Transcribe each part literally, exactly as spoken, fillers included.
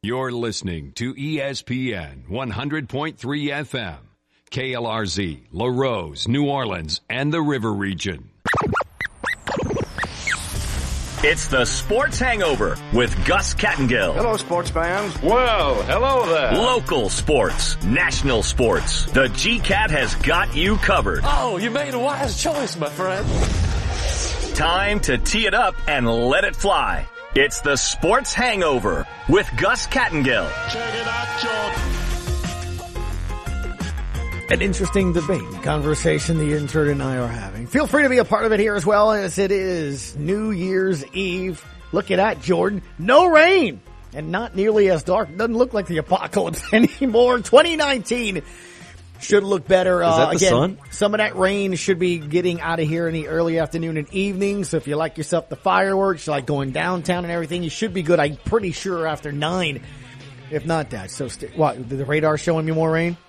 You're listening to E S P N one hundred point three F M, K L R Z, LaRose, New Orleans, and the River Region. It's the Sports Hangover with Gus Kattengill. Hello, sports fans. Well, hello there. Local sports, national sports. The G CAT has got you covered. Oh, you made a wise choice, my friend. Time to tee it up and let it fly. It's the Sports Hangover with Gus Kattengill. Check it out, John. An interesting debate, conversation the intern and I are having. Feel free to be a part of it here as well, as it is New Year's Eve. Look at that, Jordan. No rain and not nearly as dark. Doesn't look like the apocalypse anymore. twenty nineteen should look better. Is that uh, the again, sun? Some of that rain should be getting out of here in the early afternoon and evening. So if you like yourself the fireworks, you like going downtown and everything, you should be good. I'm pretty sure after nine, if not that. So st- what? Did the radar showing me more rain?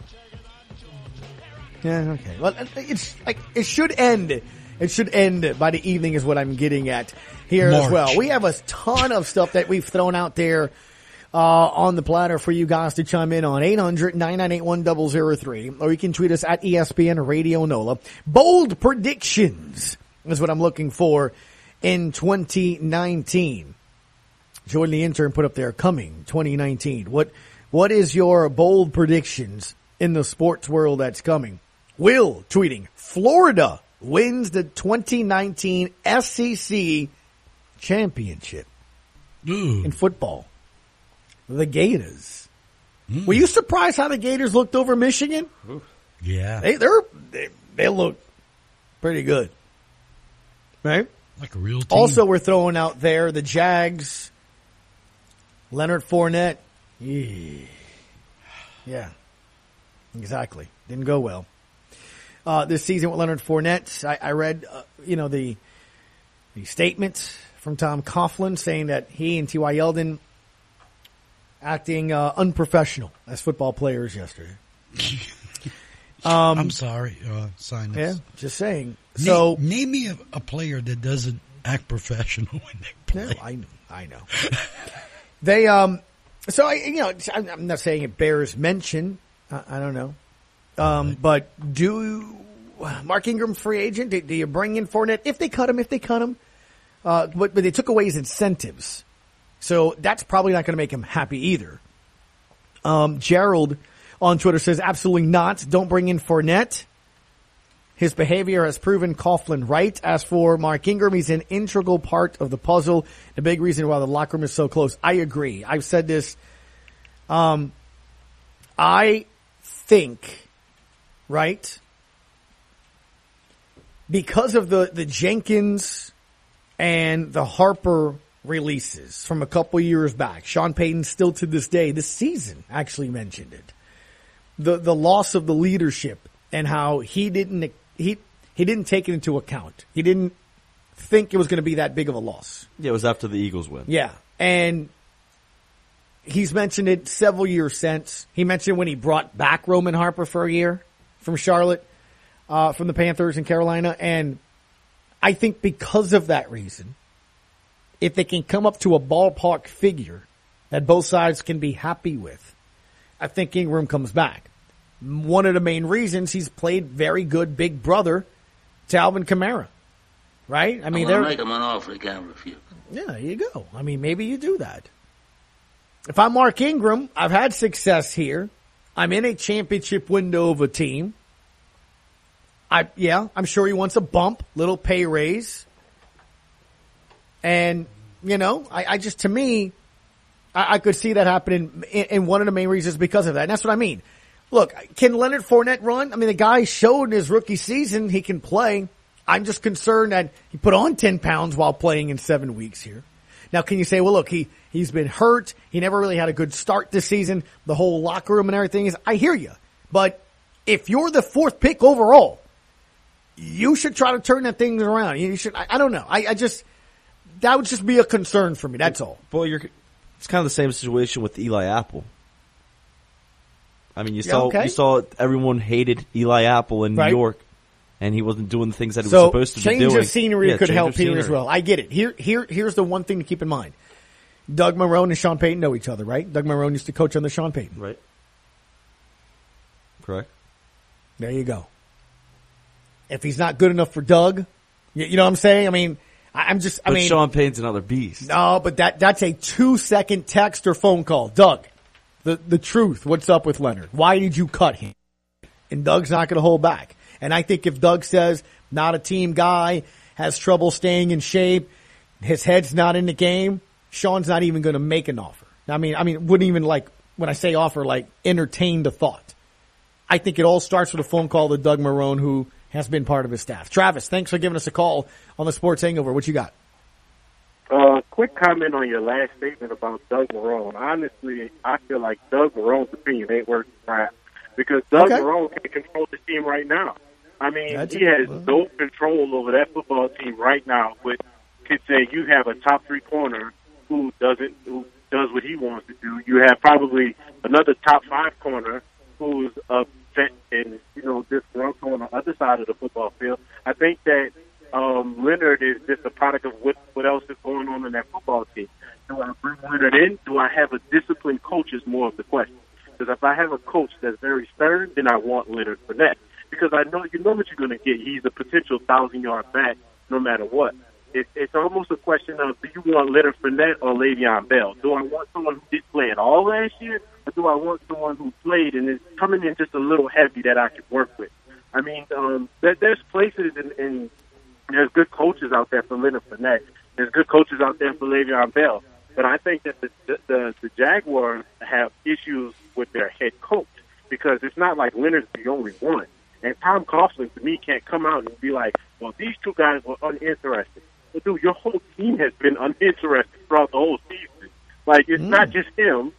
Yeah, okay. Well, it's like it should end. It should end by the evening is what I'm getting at here March. as well. We have a ton of stuff that we've thrown out there uh on the platter for you guys to chime in on. eight hundred, nine nine eight, one zero zero three. Or you can tweet us at E S P N Radio NOLA. Bold predictions is what I'm looking for in twenty nineteen. Jordan the intern put up there, coming twenty nineteen. What What is your bold predictions in the sports world that's coming? Will tweeting, Florida wins the twenty nineteen S E C championship Ooh. in football. The Gators. Mm. Were you surprised how the Gators looked over Michigan? Yeah. They they're, they they look pretty good, right? Like a real team. Also, we're throwing out there the Jags, Leonard Fournette. Yeah, yeah. Exactly. Didn't go well. Uh, this season with Leonard Fournette, I, I read, uh, you know, the the statement from Tom Coughlin saying that he and T Y. Yeldon acting uh, unprofessional as football players yesterday. um, I'm sorry, uh, Sinus. Yeah, just saying. Na- So name me a, a player that doesn't act professional when they play. No, I know. I know. they, um, so I, you know, I'm, I'm not saying it bears mention. I, I don't know. Um, but do Mark Ingram free agent? Do, do you bring in Fournette if they cut him? If they cut him, uh, but, but they took away his incentives, so that's probably not going to make him happy either. Um, Gerald on Twitter says absolutely not. Don't bring in Fournette. His behavior has proven Coughlin right. As for Mark Ingram, he's an integral part of the puzzle. The big reason why the locker room is so close. I agree. I've said this. Um, I think, right, because of the, the Jenkins and the Harper releases from a couple years back, Sean Payton still to this day, this season actually mentioned it. The the loss of the leadership and how he didn't he he didn't take it into account. He didn't think it was going to be that big of a loss. Yeah, it was after the Eagles win. Yeah, and he's mentioned it several years since. He mentioned when he brought back Roman Harper for a year from Charlotte, uh, from the Panthers in Carolina. And I think because of that reason, if they can come up to a ballpark figure that both sides can be happy with, I think Ingram comes back. One of the main reasons, he's played very good big brother to Alvin Kamara, right? I mean, I'm they're make him an offer he can't refuse. Yeah, there you go. I mean, maybe you do that. If I'm Mark Ingram, I've had success here. I'm in a championship window of a team. I yeah, I'm sure he wants a bump, little pay raise. And, you know, I, I just, to me, I, I could see that happening, and one of the main reasons because of that. And that's what I mean. Look, can Leonard Fournette run? I mean, the guy showed in his rookie season he can play. I'm just concerned that he put on ten pounds while playing in seven weeks here. Now, can you say, well, look, he, he's been hurt. He never really had a good start this season. The whole locker room and everything is, I hear you. But if you're the fourth pick overall, you should try to turn that thing around. You should, I, I don't know. I, I just, that would just be a concern for me. That's all. Well, you're, it's kind of the same situation with Eli Apple. I mean, you Yeah, saw, okay. you saw everyone hated Eli Apple in New Right. York. And he wasn't doing the things that he So was supposed to be change doing. of scenery Yeah, could change help of here as scenery. well. I get it. Here, here, here's the one thing to keep in mind. Doug Marrone and Sean Payton know each other, right? Doug Marrone used to coach under Sean Payton. Right. Correct. There you go. If he's not good enough for Doug, you, you know what I'm saying? I mean, I, I'm just, I but mean. Sean Payton's another beast. No, but that, that's a two second text or phone call. Doug, the, the truth. What's up with Leonard? Why did you cut him? And Doug's not going to hold back. And I think if Doug says, not a team guy, has trouble staying in shape, his head's not in the game, Sean's not even going to make an offer. I mean, I mean, wouldn't even like, when I say offer, like entertain the thought. I think it all starts with a phone call to Doug Marrone, who has been part of his staff. Travis, thanks for giving us a call on the Sports Hangover. What you got? Uh, quick comment on your last statement about Doug Marrone. Honestly, I feel like Doug Marrone's opinion ain't worth crap because Doug Okay. Marrone can control the team right now. I mean, That's he it. has no control over that football team right now. But could say you have a top three corner who doesn't, who does what he wants to do. You have probably another top five corner who's upset and you know disgruntled on the other side of the football field. I think that um, Leonard is just a product of what what else is going on in that football team. Do I bring Leonard in? Do I have a disciplined coach? Is more of the question. Because if I have a coach that's very stern, then I want Leonard Fournette. Because I know you know what you're going to get. He's a potential thousand-yard back no matter what. It, it's almost a question of do you want Leonard Fournette or Le'Veon Bell? Do I want someone who did play at all last year, or do I want someone who played and is coming in just a little heavy that I can work with? I mean, um, there, there's places and in, there's good coaches out there for Leonard Fournette. There's good coaches out there for Le'Veon Bell. But I think that the, the, the, the Jaguars have issues with their head coach because it's not like Leonard's the only one. And Tom Coughlin, to me, can't come out and be like, well, these two guys were uninterested. Well, dude, your whole team has been uninterested throughout the whole season. Like, it's mm. not just him.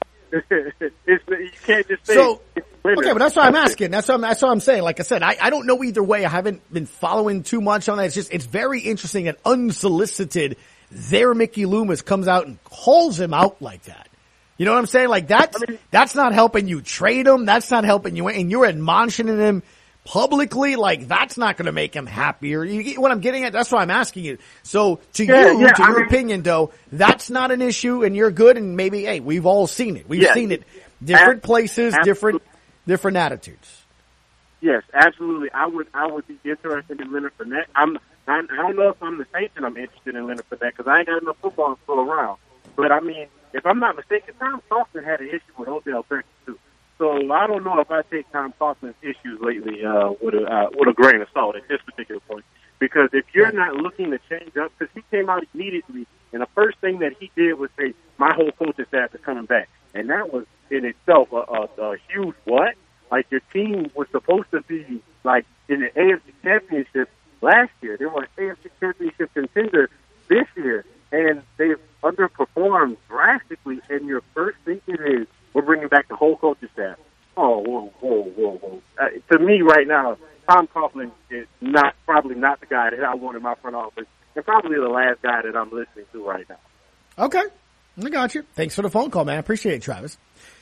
it's, you can't just say so, it's Leonard. Okay, but that's what I'm asking. That's what I'm, that's what I'm saying. Like I said, I, I don't know either way. I haven't been following too much on that. It's just, it's very interesting that unsolicited, there Mickey Loomis comes out and calls him out like that. You know what I'm saying? Like, that's, I mean, that's not helping you trade him. That's not helping you. And you're admonishing him publicly, like that's not going to make him happier. You get what I'm getting at? That's why I'm asking you. So to yeah, you, yeah, to I your mean, opinion, though, that's not an issue, and you're good. And maybe, hey, we've all seen it. We've yes, seen it, different ab- places, absolutely. different, different attitudes. Yes, absolutely. I would, I would be interested in Leonard Fournette. I'm, I, I don't know if I'm the Saints and I'm interested in Leonard Fournette because I ain't got enough football to throw around. But I mean, if I'm not mistaken, Tom Coughlin had an issue with Odell Beckham too. So I don't know if I take Tom Coughlin's issues lately uh, with a uh, with a grain of salt at this particular point. Because if you're not looking to change up, because he came out immediately, and the first thing that he did was say, "My whole coaching staff is coming back," and that was in itself a, a, a huge what? Like your team was supposed to be like in the A F C Championship last year. They were an A F C Championship contender this year, and they've underperformed drastically. And your first thinking is, we're bringing back the whole coaching staff. Oh, whoa, whoa, whoa, whoa. Uh, to me right now, Tom Coughlin is not probably not the guy that I want in my front office, and probably the last guy that I'm listening to right now. Okay. I got you. Thanks for the phone call, man. I appreciate it, Travis.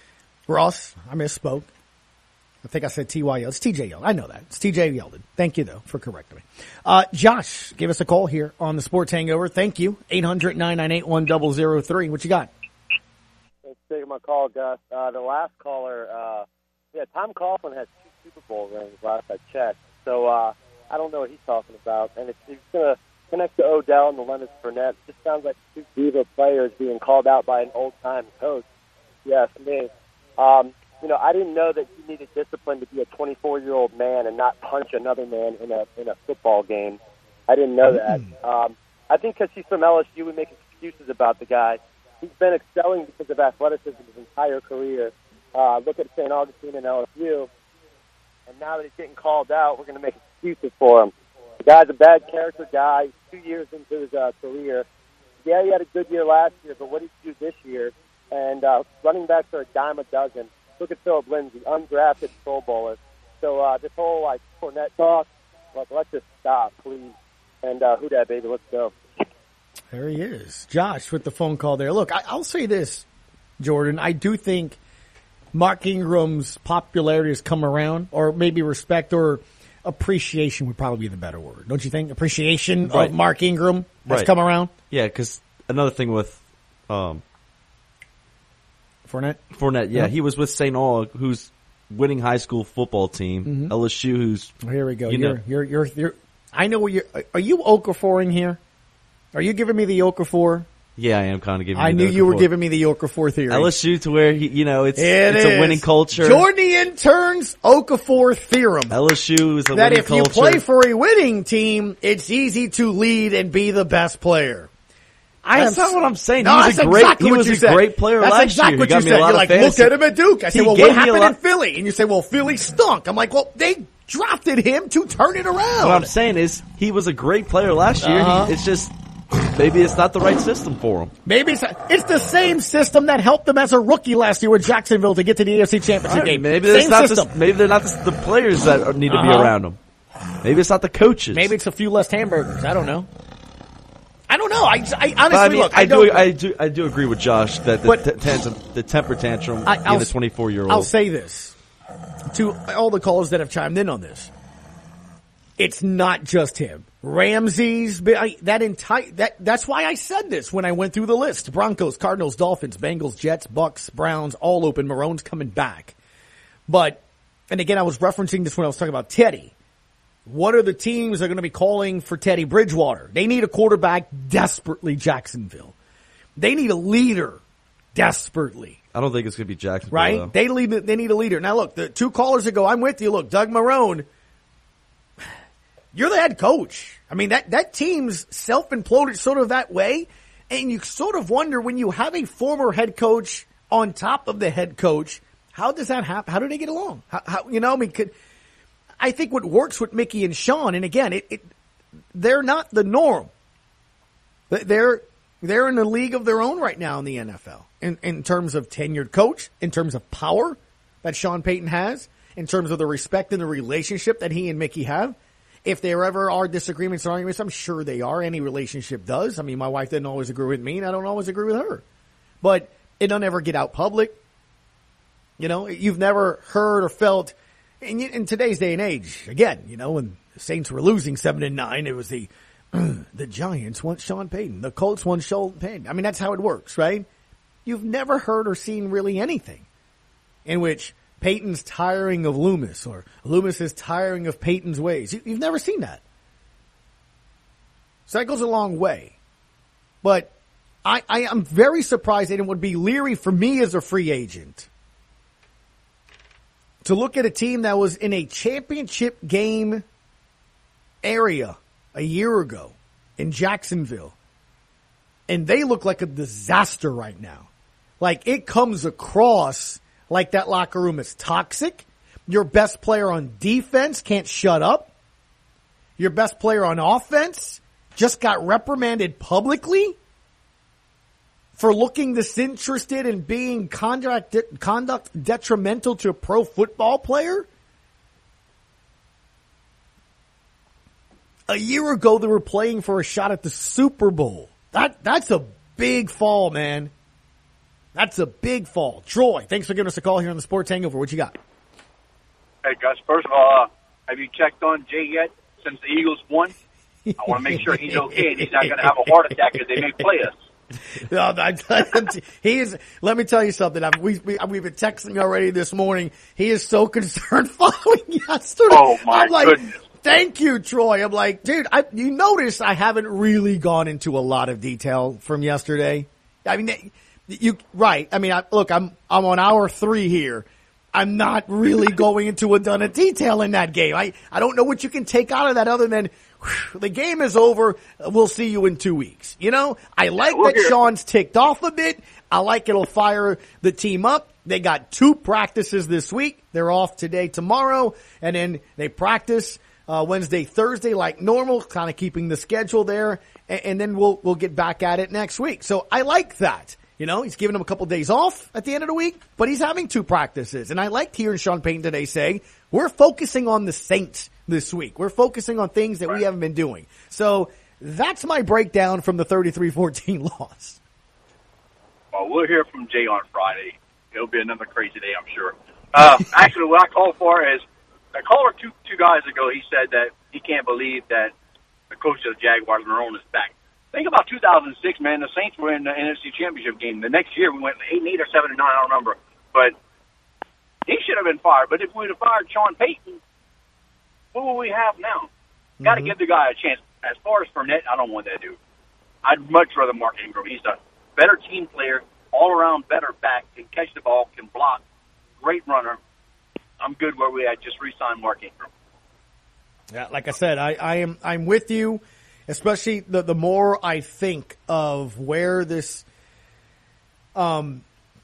Ross, I misspoke. I think I said T Y L. It's T J Yeldon. I know that. It's T J Yeldon. Thank you, though, for correcting me. Uh, Josh, give us a call here on the Sports Hangover. Thank you. eight hundred, nine nine eight, one zero zero three. What you got? Thanks for taking my call, Gus. Uh, the last caller, uh, yeah, Tom Coughlin has two Super Bowl rings last I checked. So uh, I don't know what he's talking about. And if he's going to connect to Odell and the Leonard Fournette, it just sounds like two diva players being called out by an old-time coach. Yeah, for me. Um, you know, I didn't know that you needed discipline to be a twenty-four-year-old man and not punch another man in a in a football game. I didn't know that. Um, I think because he's from L S U, we make excuses about the guy. He's been excelling because of athleticism his entire career. Uh, look at Saint Augustine and L S U. And now that he's getting called out, we're going to make excuses for him. The guy's a bad character guy. He's two years into his uh, career. Yeah, he had a good year last year, but what did he do this year? And uh, running backs are a dime a dozen. Look at Philip Lindsay, undrafted Pro Bowler. So uh, this whole, like, Fournette talk, like, let's just stop, please. And uh, who dat, baby? Let's go. There he is. Josh with the phone call there. Look, I, I'll say this, Jordan. I do think Mark Ingram's popularity has come around, or maybe respect or appreciation would probably be the better word. Don't you think? Appreciation right. of Mark Ingram has right. come around? Yeah, because another thing with um, Fournette? Fournette, yeah. Yep. He was with Saint Aug, who's winning high school football team. Mhm. L S U, who's Well, here we go. You You're, know. you're, you're, you're, I know what you're, are you Okaforing here? Are you giving me the Okafor? yeah, I am kind of giving. I you knew the you were Okafor. giving me the Okafor theory. L S U to where he, you know, it's It it's is. a winning culture. Jordan the Intern's Okafor theorem. L S U is a That winning if culture. you play for a winning team, it's easy to lead and be the best player. I That's am, not what I'm saying. No, He was that's a great- exactly he what was you a said. great player that's last exactly year. He what got you me a said. lot You're of like, fantasy. look at him at Duke. I said, He well, gave what me a happened lot- in Philly? And you say, well, Philly stunk. I'm like, well, they drafted him to turn it around. What I'm saying is, he was a great player last year. Uh-huh. He, it's just maybe it's not the right system for him. Maybe it's, it's the same system that helped him as a rookie last year with Jacksonville to get to the A F C Championship game. Maybe it's same not system. the, maybe they're not the, the players that are- need to be Uh-huh. around him. Maybe it's not the coaches. Maybe it's a few less hamburgers. I don't know. I don't know. I, I honestly But I mean, look. I, I, do, don't, I do, I do agree with Josh that the, But- t- tantrum, the temper tantrum I- I'll in a s- twenty-four year I'll old. say this to all the callers that have chimed in on this. It's not just him. Ramsey's been, I, that entire that that's why I said this when I went through the list. Broncos, Cardinals, Dolphins, Bengals, Jets, Bucks, Browns, all open. Maroon's coming back. But and again, I was referencing this when I was talking about Teddy. What are the teams that are going to be calling for Teddy Bridgewater? They need a quarterback desperately, Jacksonville. They need a leader desperately. I don't think it's going to be Jacksonville. Right? Though. They lead, they need a leader. Now look, the two callers ago, I'm with you. Look, Doug Marrone, you're the head coach. I mean, that, that team's self-imploded sort of that way. And you sort of wonder when you have a former head coach on top of the head coach, how does that happen? How do they get along? How, how you know, I mean, could, I think what works with Mickey and Sean, and again, it, it they're not the norm. They're, they're in a league of their own right now in the N F L. In, in terms of tenured coach, in terms of power that Sean Payton has, in terms of the respect and the relationship that he and Mickey have. If there ever are disagreements or arguments, I'm sure they are. Any relationship does. I mean, my wife didn't always agree with me, and I don't always agree with her. But it don't ever get out public. You know, you've never heard or felt, in, in today's day and age, again, you know, when the Saints were losing seven and nine, it was the the Giants want Sean Payton, the Colts want Sean Payton. I mean, that's how it works, right? You've never heard or seen really anything in which Peyton's tiring of Loomis or Loomis is tiring of Peyton's ways. You, you've never seen that. So that goes a long way. But I, I am very surprised, and it would be leery for me as a free agent to look at a team that was in a championship game area a year ago in Jacksonville, and they look like a disaster right now. Like, it comes across like that locker room is toxic. Your best player on defense can't shut up. Your best player on offense just got reprimanded publicly for looking disinterested and being conduct, conduct detrimental to a pro football player. A year ago, they were playing for a shot at the Super Bowl. That That's a big fall, man. That's a big fall. Troy, thanks for giving us a call here on the Sports Hangover. What you got? Hey, Gus, first of all, uh, have you checked on Jay yet since the Eagles won? I want to make sure he's okay and he's not going to have a heart attack because they may play us. No, I, he is. Let me tell you something. I've, we, we, we've been texting already this morning. He is so concerned following yesterday. Oh, my I'm like, goodness. Thank you, Troy. I'm like, dude, I, you notice I haven't really gone into a lot of detail from yesterday. I mean, you right. I mean, I, look, I'm I'm on hour three here. I'm not really going into a ton of detail in that game. I, I don't know what you can take out of that other than whew, the game is over. We'll see you in two weeks. You know, I like We're that here. Sean's ticked off a bit. I like it'll fire the team up. They got two practices this week. They're off today, tomorrow, and then they practice uh, Wednesday, Thursday like normal, kind of keeping the schedule there, and, and then we'll we'll get back at it next week. So I like that. You know, he's giving them a couple days off at the end of the week, but he's having two practices. And I liked hearing Sean Payton today say, we're focusing on the Saints this week. We're focusing on things that we haven't been doing. So that's my breakdown from the thirty-three fourteen loss. Well, we'll hear from Jay on Friday. It'll be another crazy day, I'm sure. Uh, actually, what I called for is, I called two, two guys ago. He said that he can't believe that the coach of the Jaguars, Marrone, is back Think about two thousand six, man. The Saints were in the N F C Championship game. The next year we went eight and eight or seven and nine. I don't remember, but he should have been fired. But if we'd have fired Sean Payton, what will we have now? Mm-hmm. Got to give the guy a chance. As far as Fournette, I don't want that dude. I'd much rather Mark Ingram. He's a better team player, all around better back, can catch the ball, can block, great runner. I'm good where we at. Just re-sign Mark Ingram. Yeah, like I said, I, I am I'm with you. Especially the the more I think of where this um,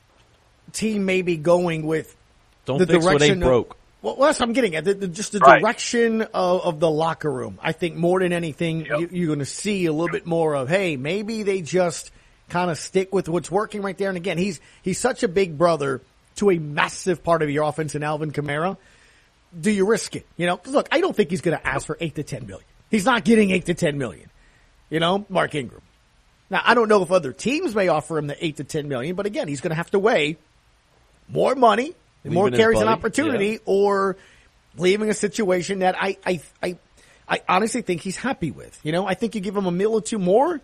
team may be going with Don't the fix direction what ain't of, broke. Well, that's what I'm getting at. The, the, just the right. direction of, of the locker room. I think more than anything, yep. you, you're going to see a little bit more of, hey, maybe they just kind of stick with what's working right there. And again, he's he's such a big brother to a massive part of your offense in Alvin Kamara. Do you risk it? You know, look, I don't think he's going to ask for eight to ten million. He's not getting eight to ten million. You know, Mark Ingram. Now, I don't know if other teams may offer him the eight to ten million, but again, he's going to have to weigh more money, Leaving more his carries and buddy. opportunity, Yeah. or leaving a situation that I, I, I, I honestly think he's happy with. You know, I think you give him a mil or two more,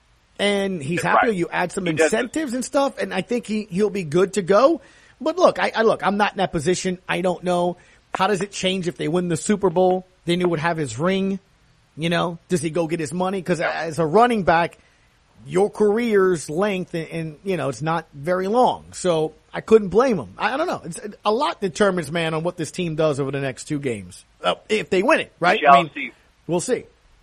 and he's happy. Right. You add some He incentives and stuff, and I think he he'll be good to go. But look, I, I look, I'm not in that position. I don't know. How does it change if they win the Super Bowl? Then he would have his ring. You know, does he go get his money? Because as a running back, your career's length and, and, you know, it's not very long. So I couldn't blame him. I, I don't know. It's a lot determines, man, on what this team does over the next two games. Uh, if they win it, right? We shall I mean, see. We'll see.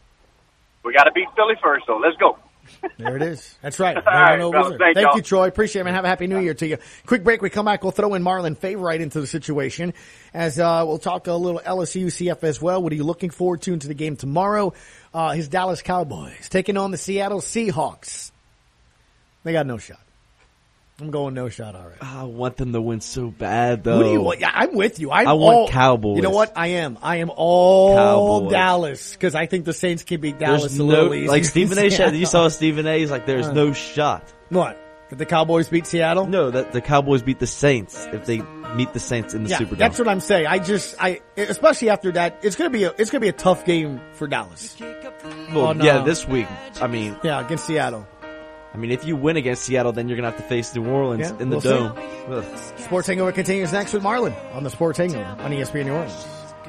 We got to beat Philly first, though. Let's go. There it is. That's right. All right, no fellas, wizard. thank Thank y'all. you, Troy. Appreciate it, man. Have a happy new year to you. Quick break. We come back. We'll throw in Marlon Favorite into the situation as uh, we'll talk a little L S U C F as well. What are you looking forward to into the game tomorrow? Uh, his Dallas Cowboys taking on the Seattle Seahawks. They got no shot. I'm going no shot already. I want them to win so bad, though. Who do you want? Yeah, I'm with you. I'm I want all, Cowboys. You know what? I am. I am all Cowboys. Dallas because I think the Saints can beat Dallas There's a no, little easy. like Stephen A. said, you saw Stephen A. He's like, there's Uh. no shot. What? Did the Cowboys beat Seattle? No, that the Cowboys beat the Saints if they meet the Saints in the Yeah, Superdome. that's what I'm saying. I just, I, especially after that, it's gonna be a, it's gonna be a tough game for Dallas. well, on, yeah, uh, this week. I mean, Yeah, against Seattle. I mean, if you win against Seattle, then you're gonna have to face New Orleans Yeah, in the we'll see. dome. Ugh. Sports Hangover continues next with Marlon on the Sports Hangover on E S P N New Orleans.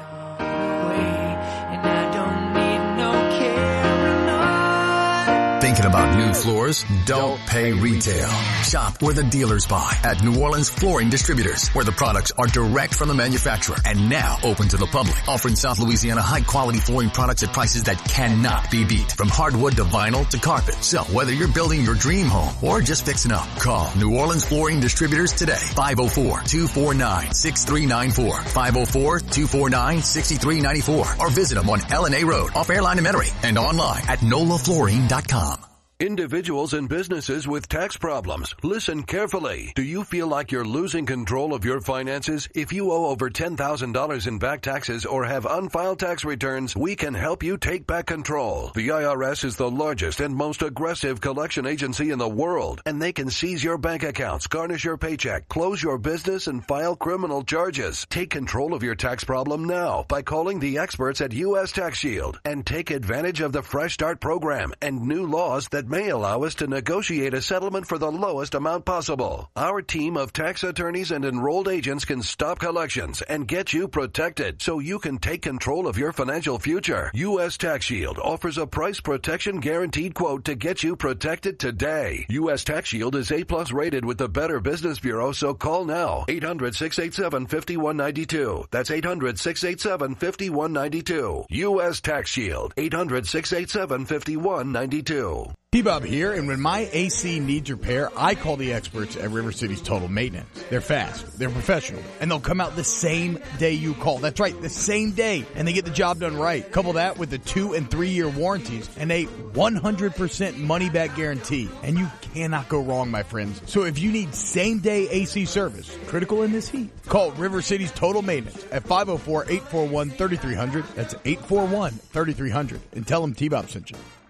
Thinking about new floors? Don't pay retail. Shop where the dealers buy at New Orleans Flooring Distributors, where the products are direct from the manufacturer and now open to the public, offering South Louisiana high-quality flooring products at prices that cannot be beat. From hardwood to vinyl to carpet. So whether you're building your dream home or just fixing up, call New Orleans Flooring Distributors today. five oh four, two four nine, six three nine four. five oh four, two four nine, six three nine four. Or visit them on L and A Road off Airline and Metairie and online at nola flooring dot com. Individuals and businesses with tax problems, listen carefully. Do you feel like you're losing control of your finances? If you owe over ten thousand dollars in back taxes or have unfiled tax returns, we can help you take back control. The I R S is the largest and most aggressive collection agency in the world, and they can seize your bank accounts, garnish your paycheck, close your business, and file criminal charges. Take control of your tax problem now by calling the experts at U S Tax Shield and take advantage of the Fresh Start program and new laws that may allow us to negotiate a settlement for the lowest amount possible. Our team of tax attorneys and enrolled agents can stop collections and get you protected so you can take control of your financial future. U S Tax Shield offers a price protection guaranteed quote to get you protected today. U S Tax Shield is A plus rated with the Better Business Bureau, so call now. eight hundred, six eight seven, five one nine two. That's eight hundred, six eight seven, five one nine two. U S Tax Shield. eight hundred, six eight seven, five one nine two. T-Bob here, and when my A C needs repair, I call the experts at River City's Total Maintenance. They're fast, they're professional, and they'll come out the same day you call. That's right, the same day, and they get the job done right. Couple that with the two- and three-year warranties and a one hundred percent money-back guarantee, and you cannot go wrong, my friends. So if you need same-day A C service, critical in this heat, call River City's Total Maintenance at five oh four, eight four one, three three zero zero. That's eight four one, three three zero zero, and tell them T-Bob sent you.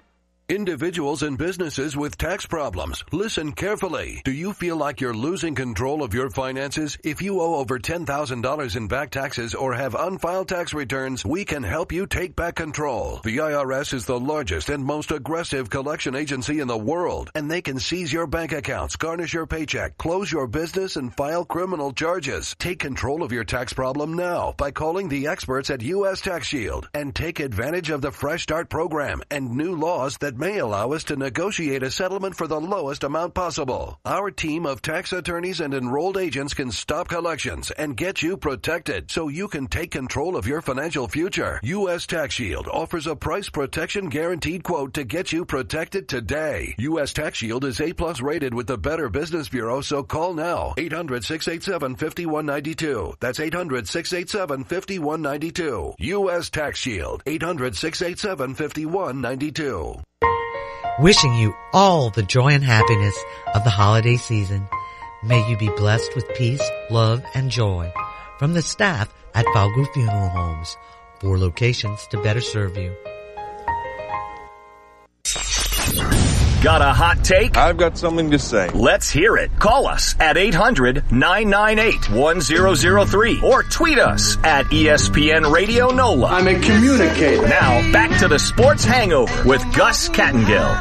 Individuals and businesses with tax problems, listen carefully. Do you feel like you're losing control of your finances? If you owe over ten thousand dollars in back taxes or have unfiled tax returns, we can help you take back control. The I R S is the largest and most aggressive collection agency in the world, and they can seize your bank accounts, garnish your paycheck, close your business, and file criminal charges. Take control of your tax problem now by calling the experts at U S Tax Shield and take advantage of the Fresh Start program and new laws that may allow us to negotiate a settlement for the lowest amount possible. Our team of tax attorneys and enrolled agents can stop collections and get you protected so you can take control of your financial future. U S Tax Shield offers a price protection guaranteed quote to get you protected today. U S Tax Shield is A plus rated with the Better Business Bureau, so call now. eight hundred, six eight seven, five one nine two. That's eight hundred, six eight seven, five one nine two. U S Tax Shield. eight hundred, six eight seven, five one nine two. Wishing you all the joy and happiness of the holiday season. May you be blessed with peace, love, and joy from the staff at Falgu Funeral Homes. Four locations to better serve you. Got a hot take? I've got something to say. Let's hear it. Call us at eight hundred, nine nine eight, one zero zero three or tweet us at E S P N Radio NOLA. I'm a communicator. Now, back to the Sports Hangover with Gus Kattengill.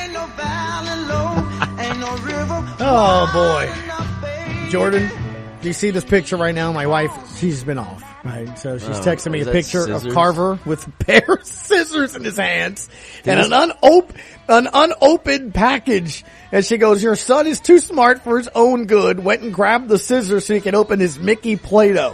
Oh, boy. Jordan, do you see this picture right now? My wife, she's been off, right? So she's Oh, texting me is a that picture scissors? of Carver with a pair of scissors in his hands and an, unop- an unopened package. And she goes, your son is too smart for his own good. Went and grabbed the scissors so he can open his Mickey Play-Doh.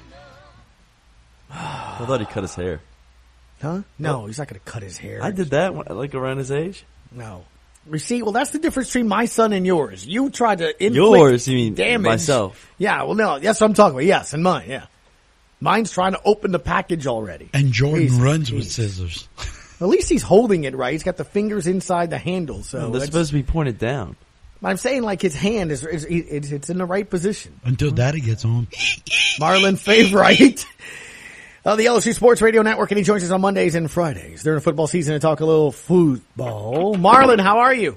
I thought he cut his hair. Huh? No, he's not going to cut his hair. I did that, when- like, around his age. No. You see, well, that's the difference between my son and yours. You tried to inflict Yours, you mean damage. myself. Yeah, well, no, that's what I'm talking about. Yes, and mine, yeah. Mine's trying to open the package already. And Jordan Jeez, runs geez. with scissors. At least he's holding it right. He's got the fingers inside the handle. So No, they're it's- supposed to be pointed down. I'm saying like his hand is, is it's, it's in the right position. Until Daddy gets home. Marlon Favorite. Uh, the L S U Sports Radio Network, and he joins us on Mondays and Fridays during the football season to talk a little football. Marlon, how are you?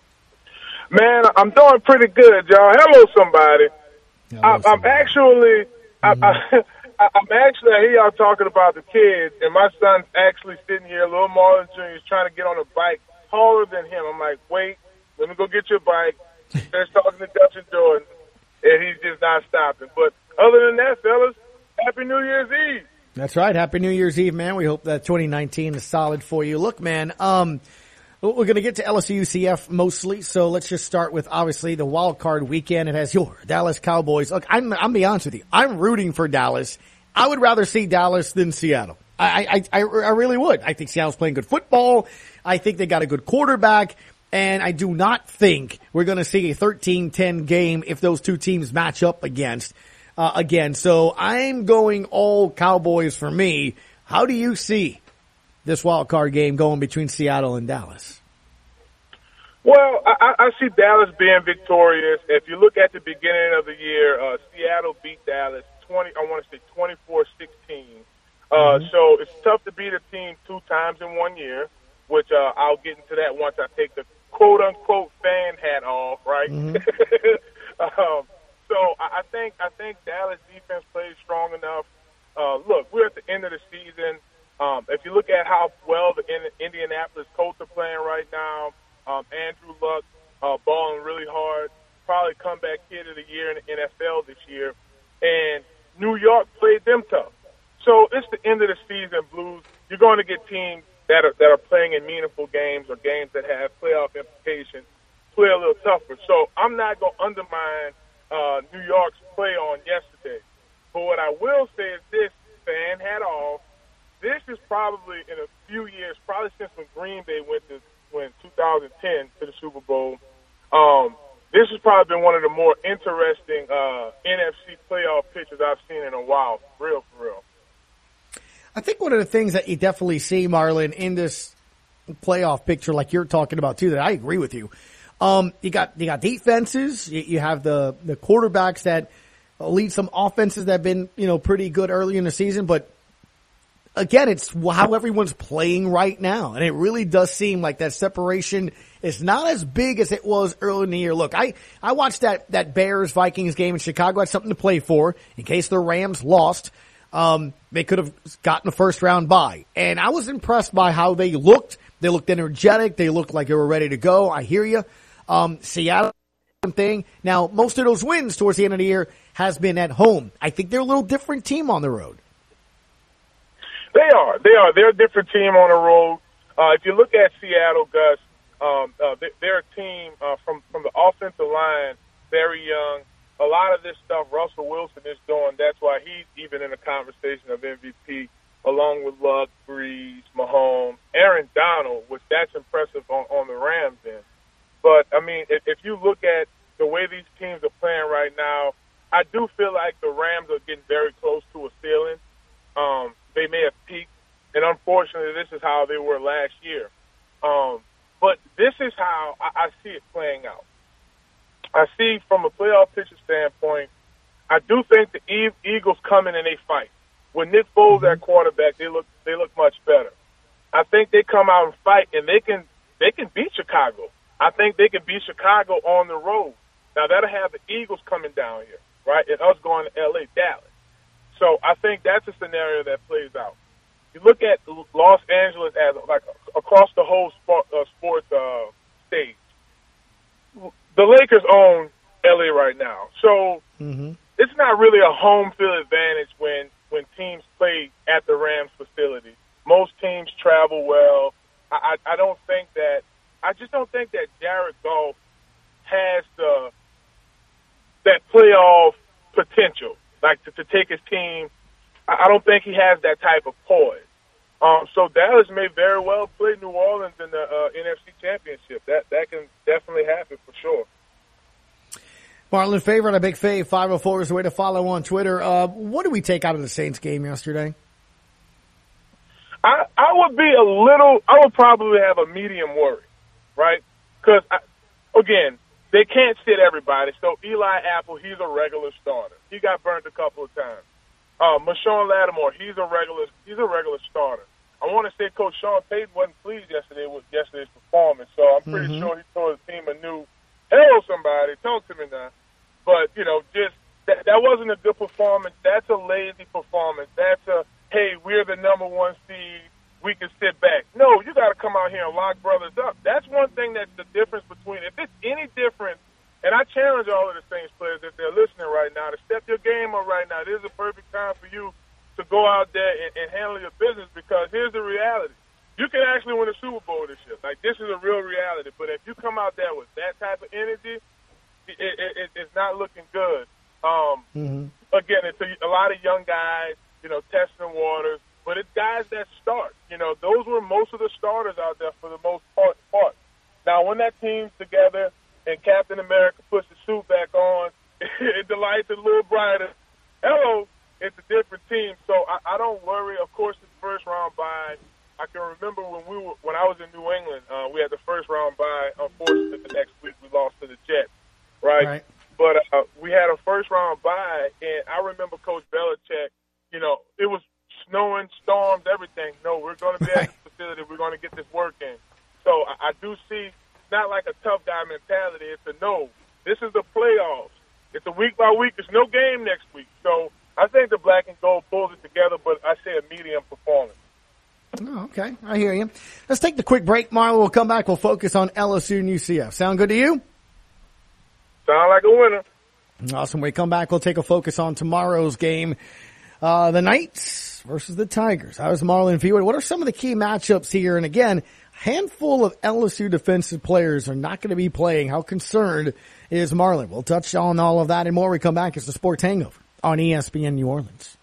Man, I'm doing pretty good, y'all. Hello, somebody. Hello, I, I'm actually, mm-hmm. I, I, I'm actually, I hear y'all talking about the kids, and my son's actually sitting here, little Marlon Junior is trying to get on a bike taller than him. I'm like, wait, let me go get your bike. They're talking to Dustin Jordan, and he's just not stopping. But other than that, fellas, Happy New Year's Eve. That's right. Happy New Year's Eve, man. We hope that twenty nineteen is solid for you. Look, man, um, we're going to get to L S U U C F mostly, so let's just start with, obviously, the wild card weekend. It has your Dallas Cowboys. Look, I'm, I'm be honest with you. I'm rooting for Dallas. I would rather see Dallas than Seattle. I, I, I, I really would. I think Seattle's playing good football. I think they got a good quarterback. And I do not think we're going to see a thirteen ten game if those two teams match up against, uh, again. So I'm going all Cowboys for me. How do you see this wild card game going between Seattle and Dallas? Well, I, I see Dallas being victorious. If you look at the beginning of the year, uh, Seattle beat Dallas twenty. I want to say twenty-four sixteen. Uh, mm-hmm. So it's tough to beat a team two times in one year, which uh, I'll get into that once I take the quote unquote fan hat off. Right. Mm-hmm. um, so I, I think I think Dallas defense plays strong enough. Uh, look, we're at the end of the season. Um, if you look at how well the Indianapolis Colts are playing right now, um, Andrew Luck uh, balling really hard, probably comeback kid of the year in the N F L this year, and New York played them tough. So it's the end of the season, Blues. You're going to get teams that are that are playing in meaningful games or games that have playoff implications play a little tougher. So I'm not going to undermine uh, New York's play on yesterday. But what I will say is this, fan hat off. This is probably in a few years, probably since when Green Bay went to went two thousand ten to the Super Bowl. Um, this has probably been one of the more interesting uh, N F C playoff pictures I've seen in a while. For real, for real. I think one of the things that you definitely see, Marlon, in this playoff picture, like you're talking about too, that I agree with you. Um, you got you got defenses. You, you have the the quarterbacks that lead some offenses that have been, you know, pretty good early in the season, but again, it's how everyone's playing right now. And it really does seem like that separation is not as big as it was early in the year. Look, I, I watched that, that Bears-Vikings game in Chicago. Had something to play for in case the Rams lost. Um, they could have gotten a first round bye. And I was impressed by how they looked. They looked energetic. They looked like they were ready to go. I hear you. Um, Seattle thing. Now, most of those wins towards the end of the year has been at home. I think they're a little different team on the road. They are. They are. They're a different team on the road. Uh, if you look at Seattle, Gus, um, uh, they, they're a team uh, from, from the offensive line, very young. A lot of this stuff Russell Wilson is doing. That's why he's even in the conversation of M V P, along with Luck, Breeze, Mahomes, Aaron Donald, which that's impressive on, on the Rams end. But, I mean, if, if you look at the way these teams are playing right now, I do feel like the Rams are getting very close to a ceiling. Um, they may have peaked, and unfortunately, this is how they were last year. Um, but this is how I, I see it playing out. I see from a playoff picture standpoint, I do think the e- Eagles come in and they fight. When Nick Foles mm-hmm. at quarterback, they look they look much better. I think they come out and fight, and they can they can beat Chicago. I think they can beat Chicago on the road. Now, that'll have the Eagles coming down here, right, and us going to L A, Dallas. So I think that's a scenario that plays out. You look at Los Angeles as like across the whole sport, uh, sports uh, stage. The Lakers own L A right now, so mm-hmm. it's not really a home field advantage when, when teams play at the Rams facility. Most teams travel well. I, I, I don't think that I just don't think that Jared Goff has the that playoff potential, like to, to take his team. I, I don't think he has that type of poise. Um, so Dallas may very well play New Orleans in the uh, N F C Championship. That that can definitely happen for sure. Marlon Favorite, a big fave, five oh four is the way to follow on Twitter. Uh, what do we take out of the Saints game yesterday? I, I would be a little, I would probably have a medium worry, right? Because, again, they can't sit everybody. So Eli Apple, he's a regular starter. He got burned a couple of times. Uh, Marshawn Lattimore, he's a regular, he's a regular starter. I want to say Coach Sean Payton wasn't pleased yesterday with yesterday's performance, so I'm pretty mm-hmm. sure he told his team a new, hello, somebody, talk to me now. But, you know, just that, that wasn't a good performance. That's a lazy performance. That's a, hey, we're the number one seed. We can sit back. No, you got to come out here and lock brothers up. That's one thing that's the difference between, if it's any different, and I challenge all of the Saints players, if they're listening right now, to step your game up right now. This is a perfect time for you to go out there and, and handle your business, because here's the reality. You can actually win a Super Bowl this year. Like, this is a real reality. But if you come out there with that type of energy, it, it, it, it's not looking good. Um, mm-hmm. Again, it's a, a lot of young guys, you know, testing waters. But it's guys that start. You know, those were most of the starters out there for the most part. part. Now, when that team's together and Captain America puts the suit back on, it delights a little brighter. Hello, it's a different team. So I, I don't worry. Of course, it's first round bye. I can remember when we were, when I was in New England, uh, we had the first round bye. Unfortunately, the next week we lost to the Jets, right? right. But uh, we had a first round bye, and I remember Coach Belichick. You know, it was snowing, storms, everything. No, we're going to be at the facility. We're going to get this work in. So I, I do see it's not like a tough guy mentality. It's a no. This is the playoffs. It's a week by week. There's no game next week. So I think the black and gold pulls it together, but I say a medium performance. Oh, okay. I hear you. Let's take the quick break, Marlon. We'll come back. We'll focus on L S U and U C F. Sound good to you? Sound like a winner. Awesome. When we come back, we'll take a focus on tomorrow's game. Uh, the Knights versus the Tigers. How does Marlon view it? What are some of the key matchups here? And again, a handful of L S U defensive players are not going to be playing. How concerned is Marlon? We'll touch on all of that and more. We come back. It's the Sports Hangover on E S P N New Orleans.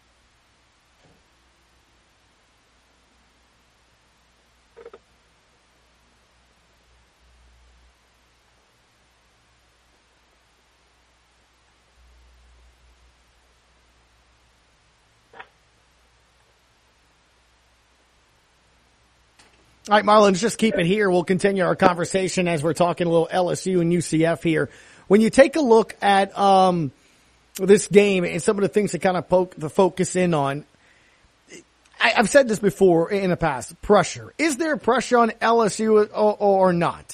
All right, Marlon, just keep it here. We'll continue our conversation as we're talking a little L S U and U C F here. When you take a look at um this game and some of the things to kind of poke the focus in on, I, I've said this before in the past. Pressure. Is there pressure on L S U or, or not?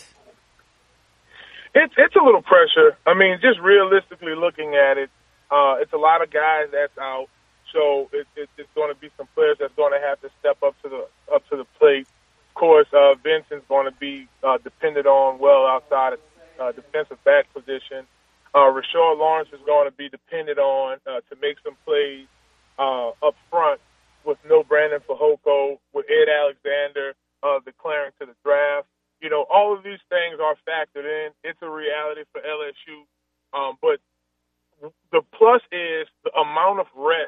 It's it's a little pressure. I mean, just realistically looking at it, uh, it's a lot of guys that's out. So it, it, it's going to be some players that's going to have to step up to the up to the plate. Of course, uh, Vincent's going to be uh, depended on well outside of uh, defensive back position. Uh, Rashard Lawrence is going to be depended on uh, to make some plays uh, up front with no Brandon Fehoko, with Ed Alexander uh, declaring to the draft. You know, all of these things are factored in. It's a reality for L S U. Um, but the plus is the amount of rest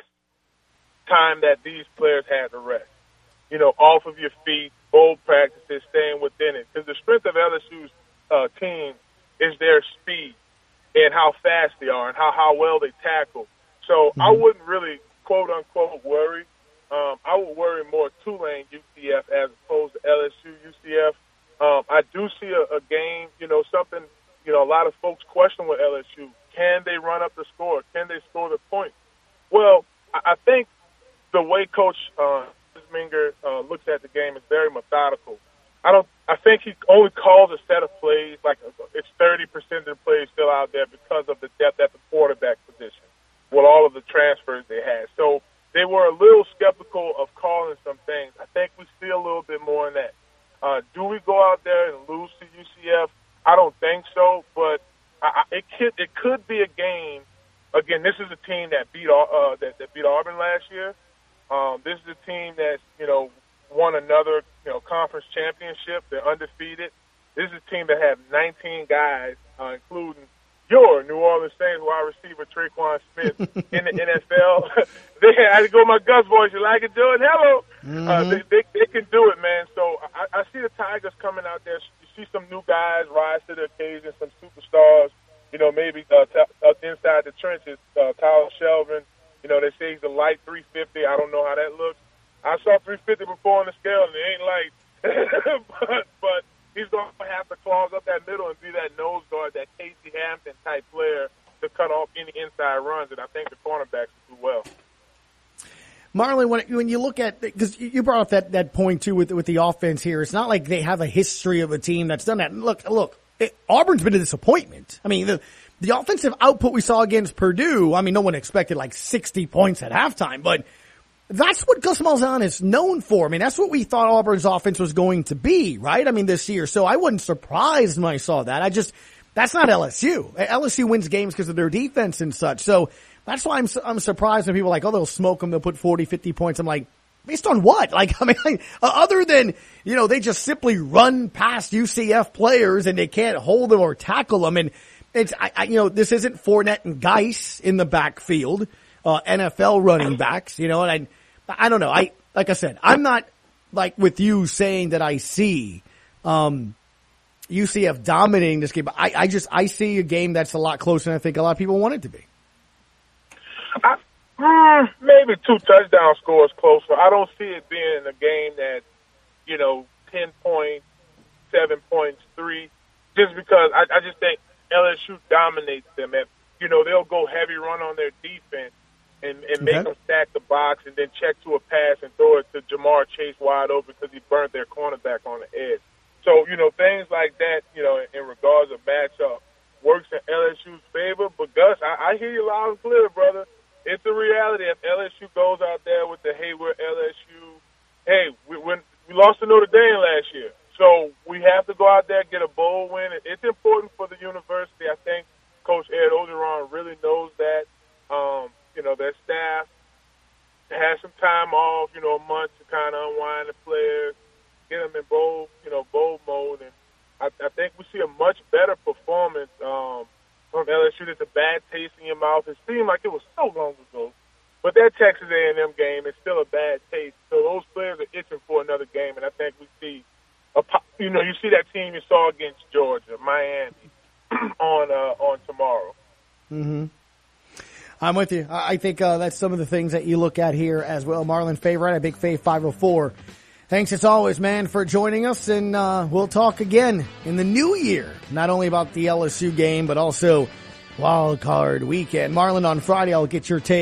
time that these players had to rest. You know, off of your feet, bold practices, staying within it. Because the strength of L S U's uh, team is their speed and how fast they are and how, how well they tackle. So mm-hmm. I wouldn't really, quote, unquote, worry. Um, I would worry more Tulane U C F as opposed to L S U U C F. Um, I do see a, a game, you know, something, you know, a lot of folks question with L S U. Can they run up the score? Can they score the points? Well, I, I think the way Coach uh, Minger uh, looks at the game is very methodical. I don't. I think he only calls a set of plays, like it's thirty percent of the plays still out there because of the depth at the quarterback position with all of the transfers they had. So they were a little skeptical of calling some things. I think we see a little bit more in that. Uh, do we go out there and lose to U C F? I don't think so, but I, I, it could it could be a game. Again, this is a team that beat uh, that, that beat Auburn last year. Um, this is a team that's you know won another you know conference championship. They're undefeated. This is a team that have nineteen guys, uh, including your New Orleans Saints wide receiver Traquan Smith in the N F L. They had, I had to go with my Gus voice. You like it, Jordan? Hello. Mm-hmm. Uh, they, they they can do it, man. So I, I see the Tigers coming out there. You see some new guys rise to the occasion, some superstars. You know, maybe uh, t- uh, inside the trenches, uh, Kyle Shelvin. You know, they say he's a light three fifty. I don't know how that looks. I saw three fifty before on the scale, and it ain't light. but, but he's going to have to close up that middle and be that nose guard, that Casey Hampton type player to cut off any inside runs, and I think the cornerbacks will do well. Marlon, when, when you look at, because you brought up that, that point too with, with the offense here, it's not like they have a history of a team that's done that. Look, look, it, Auburn's been a disappointment. I mean, the, the offensive output we saw against Purdue, I mean, no one expected like sixty points at halftime, but that's what Gus Malzahn is known for. I mean, that's what we thought Auburn's offense was going to be, right? I mean, this year. So I wasn't surprised when I saw that. I just, that's not L S U. L S U wins games because of their defense and such. So that's why I'm, I'm surprised when people are like, oh, they'll smoke them. They'll put forty, fifty points. I'm like, based on what? Like, I mean, like, other than, you know, they just simply run past U C F players and they can't hold them or tackle them. And it's, I, I you know, this isn't Fournette and Geis in the backfield, uh, N F L running backs, you know, and I, I don't know. I, like I said, I'm not like with you saying that I see, um, U C F dominating this game, but I, I just, I see a game that's a lot closer than I think a lot of people want it to be. I, mm, maybe two touchdown scores closer. I don't see it being a game that, you know, ten points, seven points, three, just because I, I just think L S U dominates them. And, you know, they'll go heavy run on their defense and, and make okay. them stack the box and then check to a pass and throw it to Jamar Chase wide open because he burnt their cornerback on the edge. So, you know, things like that, you know, in, in regards of matchup works in L S U's favor. But, Gus, I, I hear you loud and clear, brother. It's a reality. If L S U goes out there with the Hayward L S U, hey, we, we, we lost to Notre Dame last year. So we have to go out there and get a bowl win. It's important for the university. I think Coach Ed Orgeron really knows that. Um, you know, their staff has some time off, you know, a month to kind of unwind the players, get them in bowl, you know, bowl mode. And I, I think we see a much better performance um, from L S U. That's a bad taste in your mouth. It seemed like it was so long ago. But that Texas A and M game is still a bad taste. So those players are itching for another game. And I think we see, a, you know, you see that team you saw against Georgia, Miami, on uh, on tomorrow. Mm-hmm. I'm with you. I think uh, that's some of the things that you look at here as well. Marlon Favorite, a Big Fave five oh four. Thanks as always, man, for joining us, and uh, we'll talk again in the new year, not only about the L S U game, but also Wild Card Weekend. Marlon, on Friday, I'll get your take